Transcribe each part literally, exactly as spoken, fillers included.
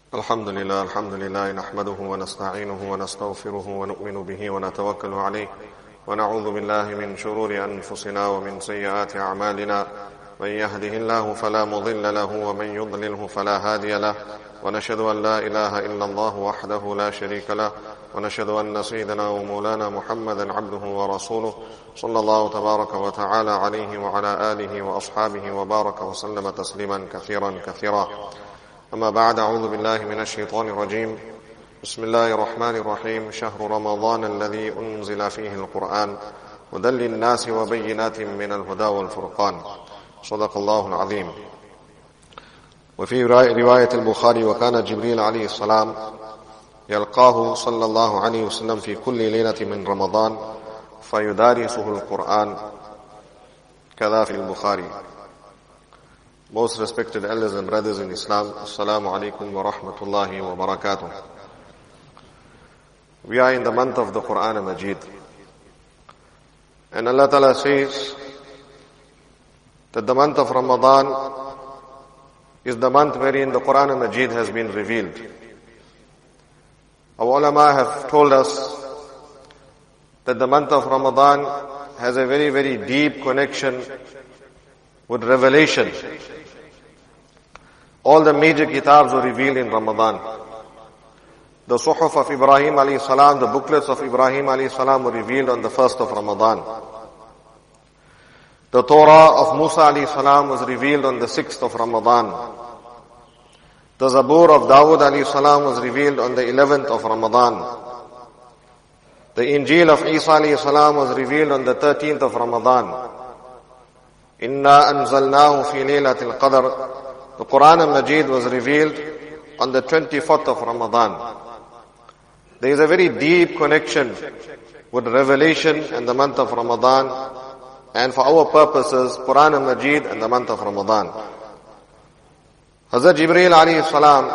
الحمد لله الحمد لله نحمده ونستعينه ونستغفره ونؤمن به ونتوكل عليه ونعوذ بالله من شرور أنفسنا ومن سيئات أعمالنا من يهده الله فلا مضل له ومن يضلله فلا هادي له ونشهد أن لا إله إلا الله وحده لا شريك له ونشهد أن سيدنا ومولانا محمدا عبده ورسوله صلى الله تبارك وتعالى عليه وعلى آله وأصحابه وبارك وسلم تسليما كثيرا كثيرا. أما بعد، أعوذ بالله من الشيطان الرجيم. بسم الله الرحمن الرحيم. شهر رمضان الذي أنزل فيه القرآن هدى للناس وبينات من الهدى والفرقان. صدق الله العظيم. وفي رواية البخاري وكان جبريل عليه السلام يلقاه صلى الله عليه وسلم في كل ليلة من رمضان فيدارسه القرآن كذا في البخاري. Most respected elders and brothers in Islam, Assalamu alaikum wa rahmatullahi wa barakatuh. We are in the month of the Quran al-Majid. And Allah Ta'ala says that the month of Ramadan is the month wherein the Quran al-Majid has been revealed. Our ulama have told us that the month of Ramadan has a very, very deep connection with revelation. All the major kitabs were revealed in Ramadan. The Suhuf of Ibrahim alayhi salam, the booklets of Ibrahim alayhi salam were revealed on the first of Ramadan. The Torah of Musa alayhi salam was revealed on the sixth of Ramadan. The Zabur of Dawud alayhi salam was revealed on the eleventh of Ramadan. The Injil of Isa alayhi salam was revealed on the thirteenth of Ramadan. Inna anzalnahu fi laylatil qadr. The Quran al-Majid was revealed on the twenty-fourth of Ramadan. There is a very deep connection with revelation and the month of Ramadan, and for our purposes, Quran al-Majid and the month of Ramadan. Hazrat Jibreel alayhi salam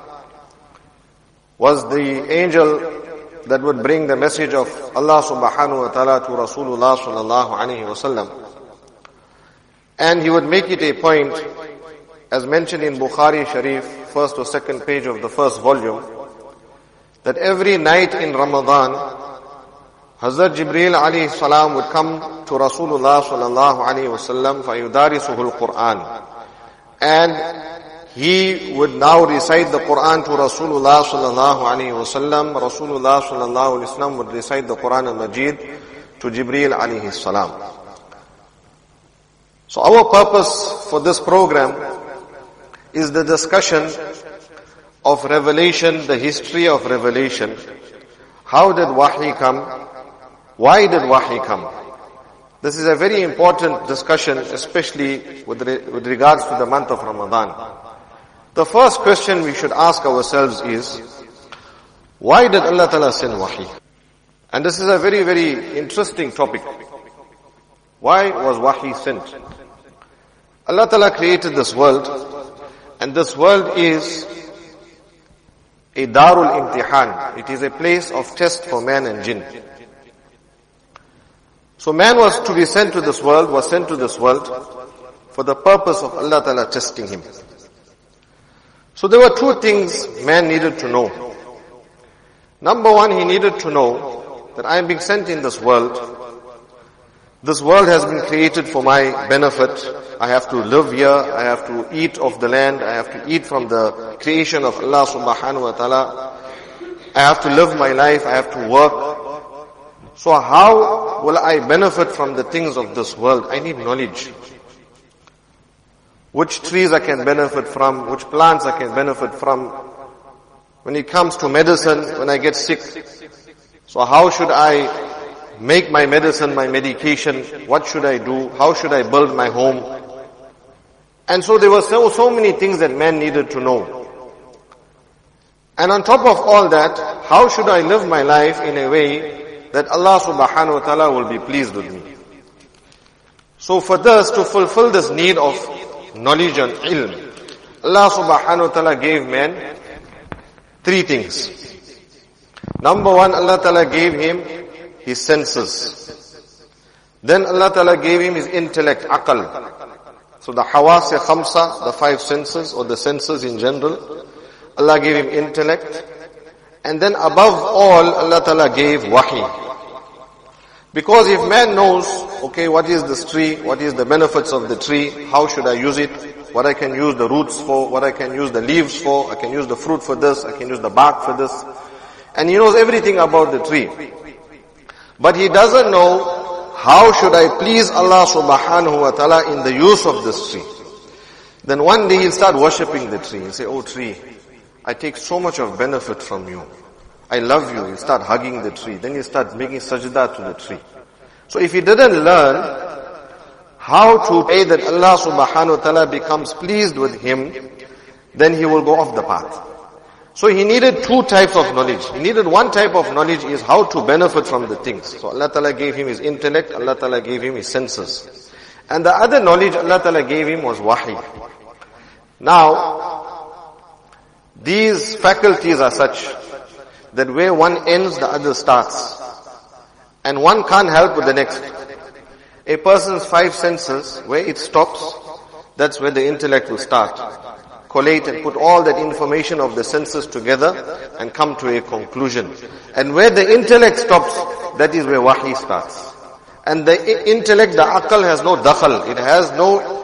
was the angel that would bring the message of Allah subhanahu wa ta'ala to Rasulullah sallallahu alayhi wa sallam. And he would make it a point, as mentioned in Bukhari Sharif, first or second page of the first volume, that every night in Ramadan, Hazrat Jibreel alayhi salam would come to Rasulullah sallallahu alayhi wa sallam fayudarisuhu al-Quran. And he would now recite the Quran to Rasulullah sallallahu alayhi wa sallam. Rasulullah sallallahu alayhi wa sallam would recite the Quran al-Majid to Jibreel alayhi salam. So our purpose for this program is the discussion of revelation, the history of revelation. How did Wahy come? Why did Wahy come? This is a very important discussion, especially with, re- with regards to the month of Ramadan. The first question we should ask ourselves is, why did Allah Ta'ala send Wahy? And this is a very, very interesting topic. Why was Wahy sent? Allah Ta'ala created this world, and this world is a Darul Imtihan. It is a place of test for man and jinn. So man was to be sent to this world, was sent to this world for the purpose of Allah Ta'ala testing him. So there were two things man needed to know. Number one, he needed to know that I am being sent in this world. This world has been created for my benefit. I have to live here. I have to eat of the land. I have to eat from the creation of Allah subhanahu wa ta'ala. I have to live my life. I have to work. So how will I benefit from the things of this world? I need knowledge. Which trees I can benefit from, which plants I can benefit from. When it comes to medicine, when I get sick, so how should I make my medicine, my medication? What should I do? How should I build my home? And so there were so, so many things that man needed to know. And on top of all that, how should I live my life in a way that Allah subhanahu wa ta'ala will be pleased with me? So for this, to fulfill this need of knowledge and ilm, Allah subhanahu wa ta'ala gave man three things. Number one, Allah ta'ala gave him his senses. Then Allah Ta'ala gave him his intellect, aql. So the hawas khamsa, the five senses or the senses in general. Allah gave him intellect, and then above all, Allah Ta'ala gave wahi. Because if man knows, okay, what is this tree, what is the benefits of the tree, how should I use it, what I can use the roots for, what I can use the leaves for, I can use the fruit for this, I can use the bark for this, and he knows everything about the tree. But he doesn't know how should I please Allah subhanahu wa ta'ala in the use of this tree. Then one day he'll start worshipping the tree. He'll say, oh tree, I take so much of benefit from you. I love you. He'll start hugging the tree. Then he'll start making sajda to the tree. So if he didn't learn how to pray that Allah subhanahu wa ta'ala becomes pleased with him, then he will go off the path. So he needed two types of knowledge. He needed one type of knowledge is how to benefit from the things. So Allah Ta'ala gave him his intellect, Allah Ta'ala gave him his senses. And the other knowledge Allah Ta'ala gave him was wahi. Now, these faculties are such that where one ends, the other starts. And one can't help with the next. A person's five senses, where it stops, that's where the intellect will start. Collate and put all that information of the senses together and come to a conclusion. And where the intellect stops, that is where wahi starts. And the intellect, the aql has no dakhal, it has no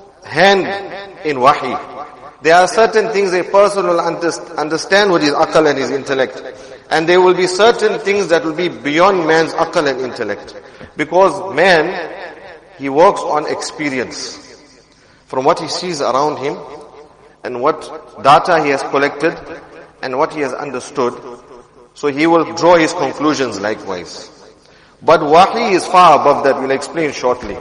hand in wahi. There are certain things a person will understand with his aql and his intellect. And there will be certain things that will be beyond man's aql and intellect. Because man, he works on experience. From what he sees around him, and what data he has collected, and what he has understood. So he will draw his conclusions likewise. But wahi is far above that, we'll explain shortly.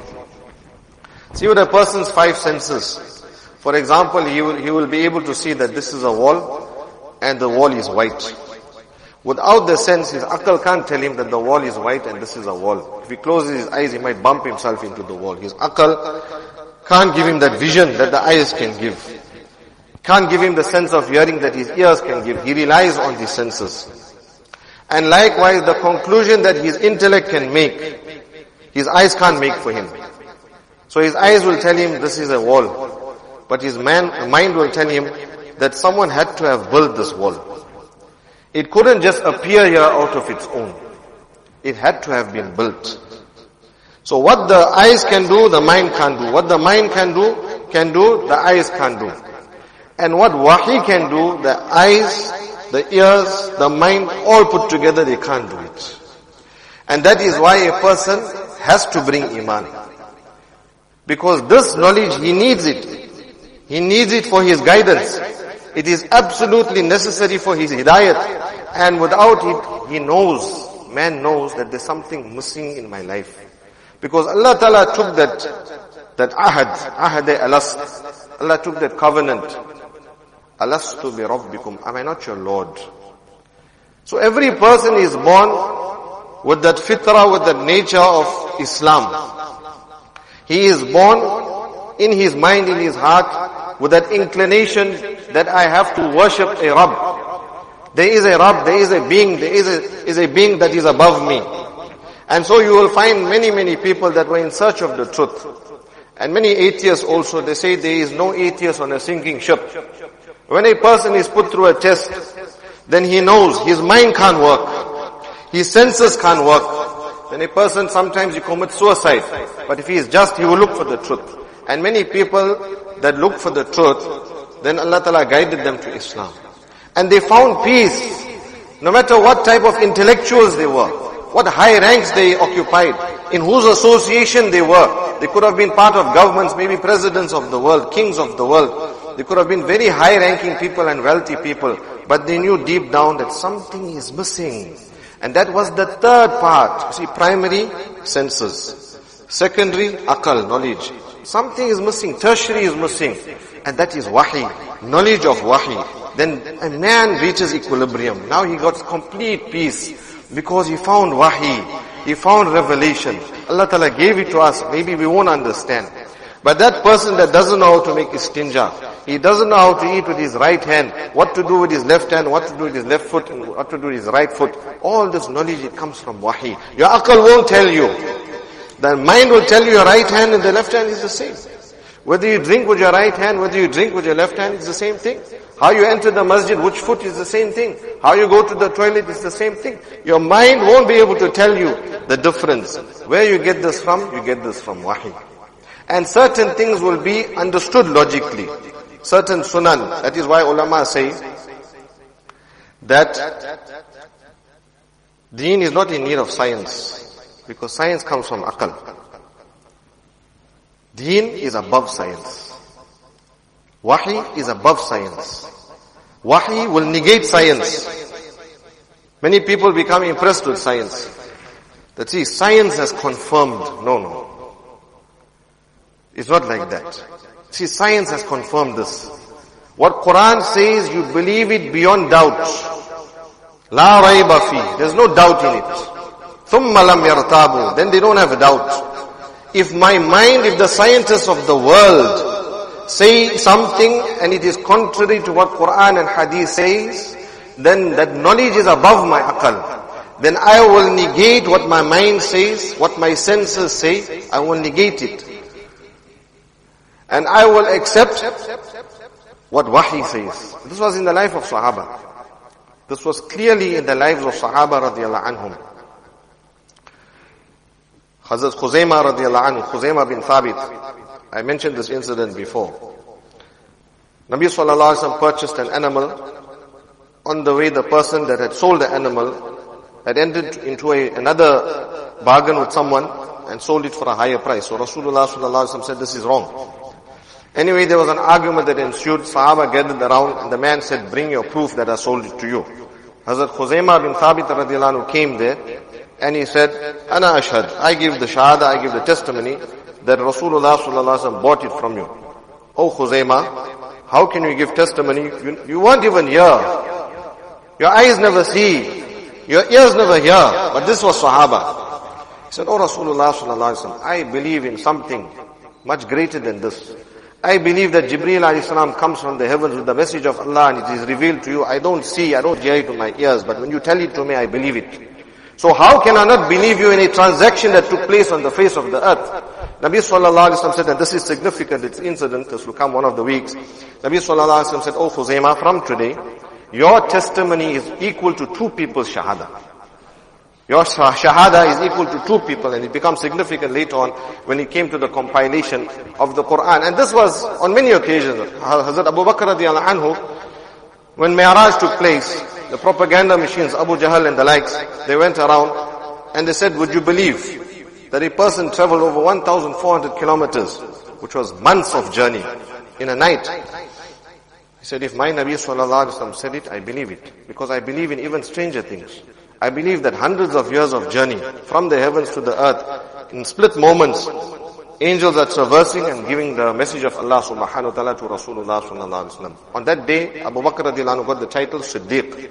See with a person's five senses. For example, he will, he will be able to see that this is a wall, and the wall is white. Without the sense, his aql can't tell him that the wall is white and this is a wall. If he closes his eyes, he might bump himself into the wall. His aql can't give him that vision that the eyes can give. Can't give him the sense of hearing that his ears can give. He relies on these senses. And likewise, the conclusion that his intellect can make, his eyes can't make for him. So his eyes will tell him this is a wall. But his man, mind will tell him that someone had to have built this wall. It couldn't just appear here out of its own. It had to have been built. So what the eyes can do, the mind can't do. What the mind can do, can do, the eyes can't do. And what wahi can do, the eyes, the ears, the mind, all put together, they can't do it. And that is why a person has to bring iman. Because this knowledge, he needs it. He needs it for his guidance. It is absolutely necessary for his hidayat. And without it, he knows, man knows that there's something missing in my life. Because Allah Ta'ala took that, that ahad, ahad alast. Allah took that covenant. Alastu bi rabbikum, am I not your Lord? So every person is born with that fitrah, with that nature of Islam. He is born in his mind, in his heart, with that inclination that I have to worship a Rabb. There is a Rabb, there is a being, there is a, is a being that is above me. And so you will find many, many people that were in search of the truth. And many atheists also, they say there is no atheist on a sinking ship. When a person is put through a test, then he knows his mind can't work. His senses can't work. Then a person, sometimes he commits suicide. But if he is just, he will look for the truth. And many people that look for the truth, then Allah Ta'ala guided them to Islam. And they found peace, no matter what type of intellectuals they were, what high ranks they occupied, in whose association they were. They could have been part of governments, maybe presidents of the world, kings of the world. They could have been very high-ranking people and wealthy people, but they knew deep down that something is missing. And that was the third part. See, primary, senses. Secondary, aqal, knowledge. Something is missing, tertiary is missing. And that is wahi, knowledge of wahi. Then a man reaches equilibrium. Now he got complete peace because he found wahi. He found revelation. Allah Ta'ala gave it to us. Maybe we won't understand. But that person that doesn't know how to make istinja, he doesn't know how to eat with his right hand, what to do with his left hand, what to do with his left foot, and what to do with his right foot. All this knowledge, it comes from wahi. Your aql won't tell you. The mind will tell you your right hand and the left hand is the same. Whether you drink with your right hand, whether you drink with your left hand, it's the same thing. How you enter the masjid, which foot is the same thing. How you go to the toilet is the same thing. Your mind won't be able to tell you the difference. Where you get this from? You get this from wahi. And certain things will be understood logically. Certain sunan. That is why ulama say that deen is not in need of science. Because science comes from aql. Deen is above science. Wahi is above science. Wahi will negate science. Many people become impressed with science. That see, science has confirmed. No, no. It's not like that. See, science has confirmed this. What Quran says, you believe it beyond doubt. La rayba fi. There's no doubt in it. Thumma lam yartabu. Then they don't have a doubt. If my mind, if the scientists of the world say something and it is contrary to what Quran and Hadith says, then that knowledge is above my aql. Then I will negate what my mind says, what my senses say, I will negate it. And I will accept what Wahi says. This was in the life of Sahaba. This was clearly in the lives of Sahaba radiallahu anhum. Hazrat Khuzaymah radiallahu anhu, Khuzaymah bin Thabit, I mentioned this incident before. Nabi sallallahu alaihi wasallam purchased an animal. On the way, the person that had sold the animal had entered into a, another bargain with someone and sold it for a higher price. So Rasulullah sallallahu alaihi wasallam said, this is wrong. Anyway, there was an argument that ensued. Sahaba gathered around and the man said, bring your proof that I sold it to you. Hazrat Khuzaymah bin Thabit radiallahu anhu came there and he said, Ana ashhad, I give the shahada, I give the testimony that Rasulullah sallallahu alaihi wasallam bought it from you. Oh Khuzaymah, how can you give testimony? You, you weren't even here. Your eyes never see. Your ears never hear. But this was Sahaba. He said, oh Rasulullah sallallahu alaihi wasallam, I believe in something much greater than this. I believe that Jibreel alayhi salam comes from the heavens with the message of Allah and it is revealed to you. I don't see, I don't hear it with my ears, but when you tell it to me, I believe it. So how can I not believe you in a transaction that took place on the face of the earth? Nabi sallallahu alaihi wasallam said, and this is significant, it's incident, this will come one of the weeks. Nabi sallallahu alaihi wasallam said, oh Khuzaymah, from today, your testimony is equal to two people's shahada. Your shahada is equal to two people, and it becomes significant later on when it came to the compilation of the Quran. And this was on many occasions. Hazrat Abu Bakr radiallahu anhu, when Mi'raj took place, the propaganda machines, Abu Jahl and the likes, they went around and they said, would you believe that a person traveled over one thousand four hundred kilometers, which was months of journey, in a night? He said, if my Nabi sallallahu alaihi wasallam said it, I believe it. Because I believe in even stranger things. I believe that hundreds of years of journey from the heavens to the earth, in split moments, angels are traversing and giving the message of Allah subhanahu wa ta'ala to Rasulullah sallallahu alaihi wasallam. On that day, Abu Bakr radiallahu anhu got the title Siddiq.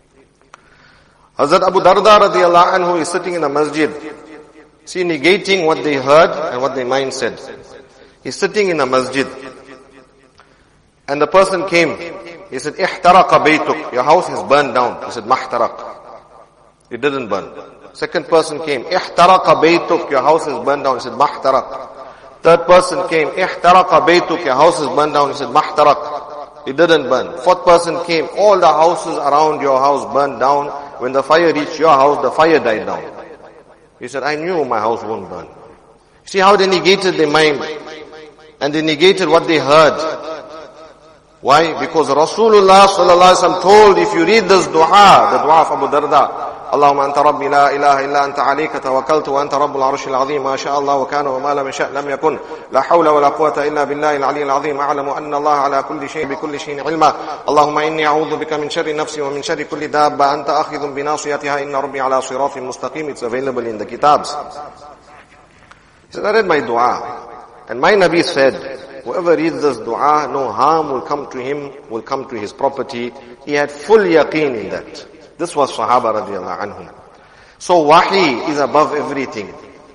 Hazrat Abu Darda radiallahu anhu is sitting in a masjid, see, negating what they heard and what their mind said. He's sitting in a masjid. And the person came. He said, Ihtaraqa baytuk. Your house is burned down. He said, Mahtaraq. It didn't burn. Second person came. Ihtaraqa baytuk. Your house is burned down. He said, Mahtaraq. Third person came. Ihtaraqa baytuk. Your house is burned down. He said, Mahtaraq. It didn't burn. Fourth person came. All the houses around your house burned down. When the fire reached your house, the fire died down. He said, I knew my house won't burn. See how they negated their mind. And they negated what they heard. Why? Because Rasulullah sallallahu alaihi wasallam told, if you read this dua, the dua of Abu Darda, Allahumma anta rabbi la ilaha illa anta alayka tawakkaltu wa anta rabbul arshil azim ma sha Allah wa kana wa ma lam yasha lam yakun la hawla wa la quwwata illa billahi al-ali al-azim a'lamu anna Allah ala kulli shay'in bi kulli shay'in ilma Allahumma inni a'udhu bika min sharri nafsi wa min sharri kulli dabba anta akhidhun bi nasiyatiha inna rabbi ala siratin mustaqim. It's available in the kitabs. He said, I read my dua and my Nabi said, whoever reads this dua, no harm will come to him, will come to his property. He had full yaqeen in that. This was Sahaba radiallahu anhum. So wahi is above everything.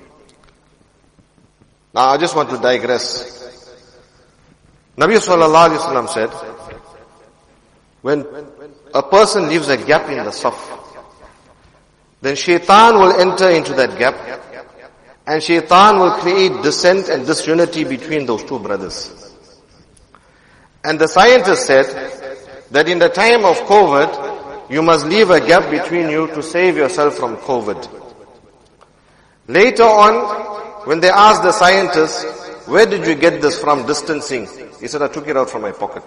Now I just want to digress. Nabi sallallahu alaihi wasallam said, when a person leaves a gap in the saf, then shaitan will enter into that gap, and shaitan will create dissent and disunity between those two brothers. And the scientist said that in the time of COVID, you must leave a gap between you to save yourself from COVID. Later on, when they asked the scientists, where did you get this from, distancing? He said, I took it out from my pocket.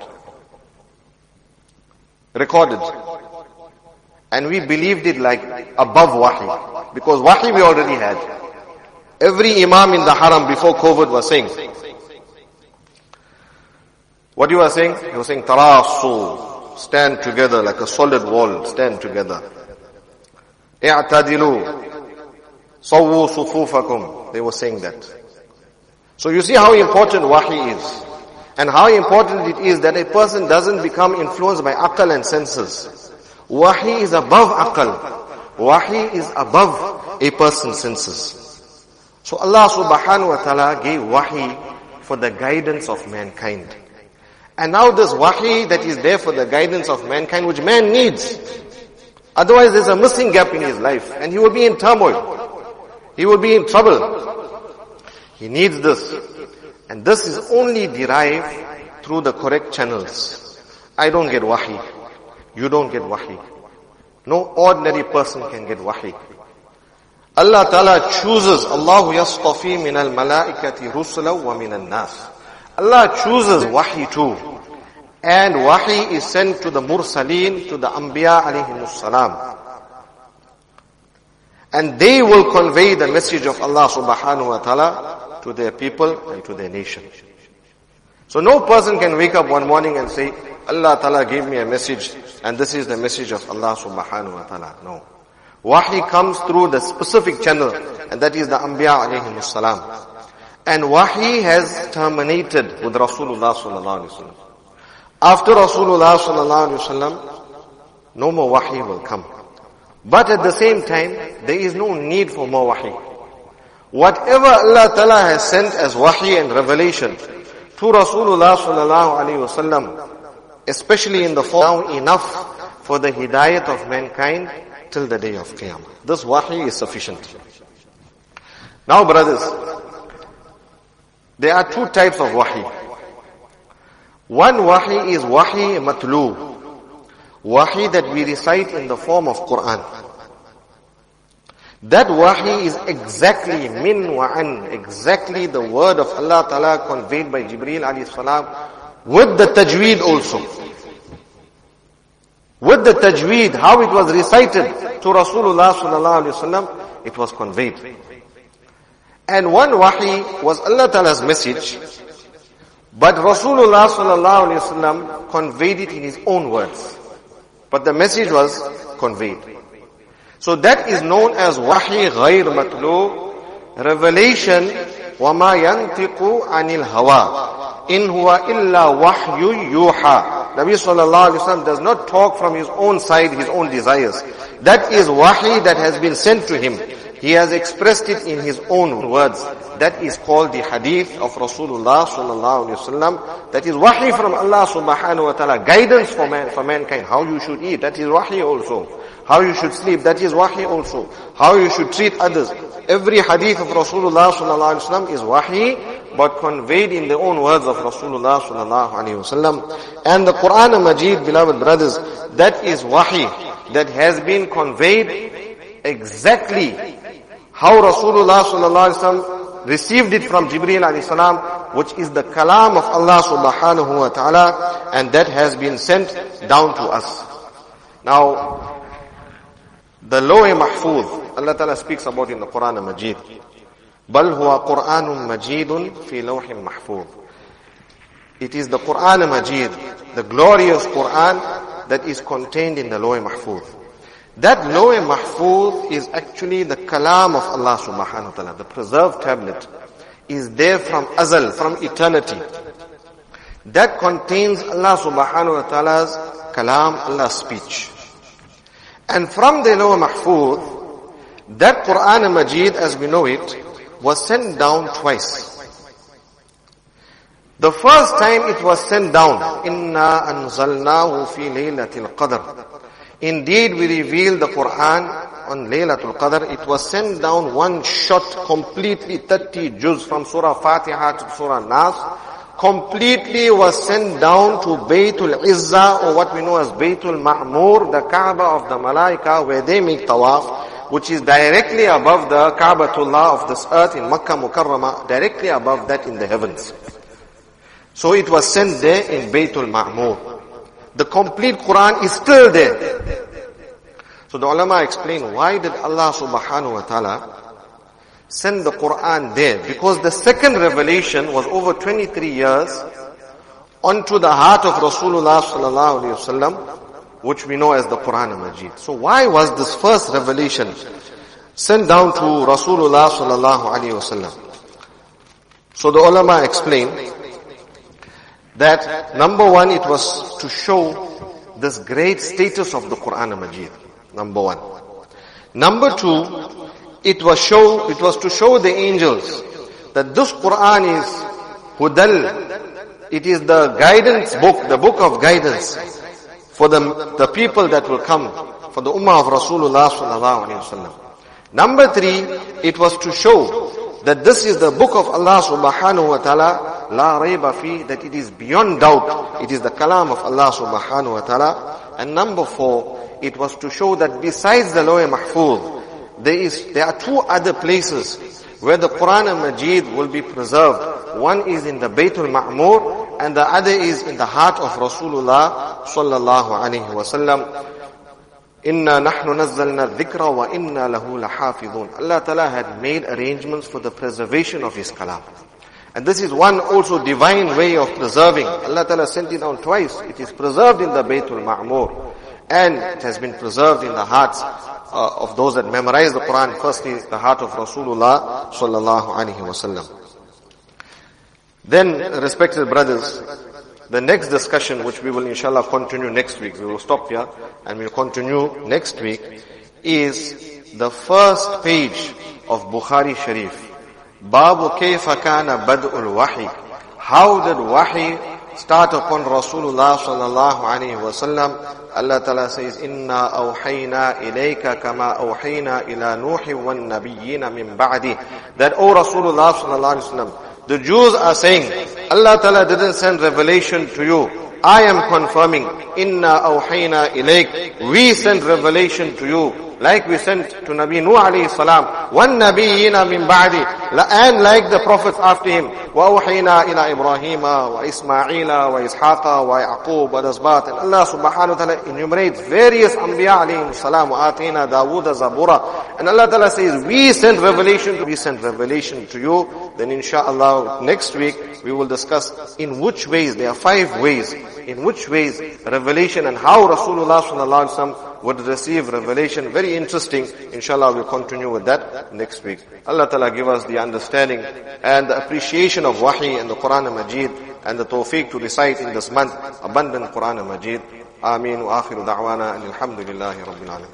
Recorded. And we believed it like above wahi. Because wahi we already had. Every imam in the haram before COVID was saying. What you were saying? He was saying, Tarasu, stand together like a solid wall, stand together. I'tadilu, sawu sufufakum. They were saying that. So you see how important wahi is. And how important it is that a person doesn't become influenced by aql and senses. Wahi is above aql. Wahi is above a person's senses. So Allah subhanahu wa ta'ala gave wahi for the guidance of mankind. And now this wahi that is there for the guidance of mankind, which man needs. Otherwise there's a missing gap in his life and he will be in turmoil. He will be in trouble. He needs this. And this is only derived through the correct channels. I don't get wahi. You don't get wahi. No ordinary person can get wahi. Allah Ta'ala chooses, Allahu yastafi min al-malaikati rusula wa min al-nas. Allah chooses wahi too. And wahi is sent to the mursaleen, to the anbiya alayhimus salam. And they will convey the message of Allah subhanahu wa ta'ala to their people and to their nation. So no person can wake up one morning and say, Allah Ta'ala gave me a message and this is the message of Allah subhanahu wa ta'ala. No. Wahi comes through the specific channel and that is the Anbiya alayhimus salam. And wahi has terminated with Rasulullah sallallahu alayhi wa sallam. After Rasulullah sallallahu alayhi wa sallam, no more wahi will come. But at the same time, there is no need for more wahi. Whatever Allah Ta'ala has sent as wahi and revelation to Rasulullah sallallahu alayhi wa sallam, especially in the form enough for the hidayat of mankind till the day of Qiyamah. This wahi is sufficient. Now brothers, there are two types of wahi. One wahi is wahi matlu. Wahi that we recite in the form of Quran. That wahi is exactly min wa an, exactly the word of Allah Ta'ala conveyed by Jibreel alayhi salam with the tajweed also. With the tajweed, how it was recited to Rasulullah sallallahu alayhi wasallam, it was conveyed. And one wahi was Allah Ta'ala's message, but Rasulullah sallallahu alayhi wasallam conveyed it in his own words. But the message was conveyed. So that is known as wahi ghayr matlu, revelation, وَمَا يَنْتِقُ عَنِ الْهَوَىٰ إِنْ هُوَ إِلَّا وَحْيٌ يُوحَىٰ. Nabi sallallahu alayhi wa sallam does not talk from his own side, his own desires. That is wahi that has been sent to him. He has expressed it in his own words. That is called the hadith of Rasulullah sallallahu alayhi wa sallam. That is wahi from Allah subhanahu wa ta'ala. Guidance for man, for mankind. How you should eat, that is wahi also. How you should sleep, that is wahi also. How you should treat others. Every hadith of Rasulullah sallallahu alayhi wa sallam is wahi, but conveyed in the own words of Rasulullah sallallahu alayhi wa sallam. And the Quran Majid, beloved brothers, that is wahi that has been conveyed exactly how Rasulullah sallallahu alayhi wa sallam received it from Jibreel alayhi salam, which is the kalam of Allah subhanahu wa ta'ala, and that has been sent down to us. Now, the Lawh Mahfuz, Allah Ta'ala speaks about in the Quran Majid. Bal huwa Quranun Majidun fi Lawhin Mahfuz. It is the Quran Majid, the glorious Quran that is contained in the Lawh Mahfuz. That Lawh Mahfuz is actually the kalam of Allah subhanahu wa ta'ala. The preserved tablet is there from azal, from eternity. That contains Allah subhanahu wa ta'ala's kalam, Allah's speech. And from the Lawh Mahfuz, that Quran Majid as we know it, was sent down twice. The first time it was sent down, Inna anzalnahu fi laylatil qadr. Indeed we revealed the Quran on Laylatul Qadr. It was sent down one shot completely, thirty juz from Surah Fatiha to Surah Nas, completely was sent down to Baytul Izzah, or what we know as Baytul Ma'mur, the Kaaba of the Malaika, where they make tawaf, which is directly above the Kaabatullah of this earth in Makkah Mukarramah, directly above that in the heavens. So it was sent there in Baytul Ma'mur. The complete Quran is still there. So the ulama explain, why did Allah subhanahu wa ta'ala send the Quran there? Because the second revelation was over twenty-three years onto the heart of Rasulullah sallallahu alaihi wasallam, which we know as the Quran al-Majid. So why was this first revelation sent down to Rasulullah sallallahu alaihi wasallam? So the ulama explain that number one, it was to show this great status of the Quran al-Majid. Number one. Number two, it was show, it was to show the angels that this Quran is Hudal. It is the guidance book, the book of guidance for the, the people that will come, for the Ummah of Rasulullah sallallahu alaihi wasallam. Number three, it was to show that this is the book of Allah subhanahu wa ta'ala, la rayba fi, that it is beyond doubt. It is the kalam of Allah subhanahu wa ta'ala. And number four, it was to show that besides the Lawh Mahfuz, there is, there are two other places where the Quran al-Majid will be preserved. One is in the Baytul Ma'mur, and the other is in the heart of Rasulullah sallallahu alaihi wasallam. Inna nahnu nazzalna dhikra wa inna lahu lahafidhun. Allah Ta'ala had made arrangements for the preservation of His kalam. And this is one also divine way of preserving. Allah Ta'ala sent it down twice. It is preserved in the Baytul Ma'mur, and it has been preserved in the hearts uh, of those that memorize the Quran. Firstly, the heart of Rasulullah sallallahu alaihi wasallam. Then, respected brothers, the next discussion, which we will inshallah continue next week, we will stop here and we'll continue next week, is the first page of Bukhari Sharif. Babu kayfa kana bad'ul wahi. How did wahi start upon Rasulullah sallallahu alaihi wasallam? Allah Ta'ala says, Inna awhayna ilayka kama awhayna ila Nuhi wan nabiyyina min ba'di. That, O Rasulullah sallallahu alaihi wasallam, the Jews are saying, Allah Ta'ala didn't send revelation to you. I am confirming, Inna awhayna ilayk. We sent revelation to you, like we sent to Nabi Nuh alayhi salam, wan nabiyyina min ba'di, and like the prophets after him, wa awhayna ila Ibrahima, wa Ismaila, wa Ishaqa, wa Yaqub, wa Asbat. And Allah subhanahu wa ta'ala enumerates various anbiya alayhim salam, wa atina Dawood zabura. And Allah Ta'ala says, we sent revelation, we sent revelation to you. Then inshallah, next week, we will discuss in which ways, there are five ways, in which ways revelation and how Rasulullah sallallahu alaihi wasallam would receive revelation. Very interesting. Inshallah, we'll continue with that next week. Allah Ta'ala give us the understanding and the appreciation of Wahi and the Quran al-Majid, and the tawfiq to recite in this month abundant Quran al-Majid. Ameen wa akhiru da'wana and alhamdulillahi rabbil alamin.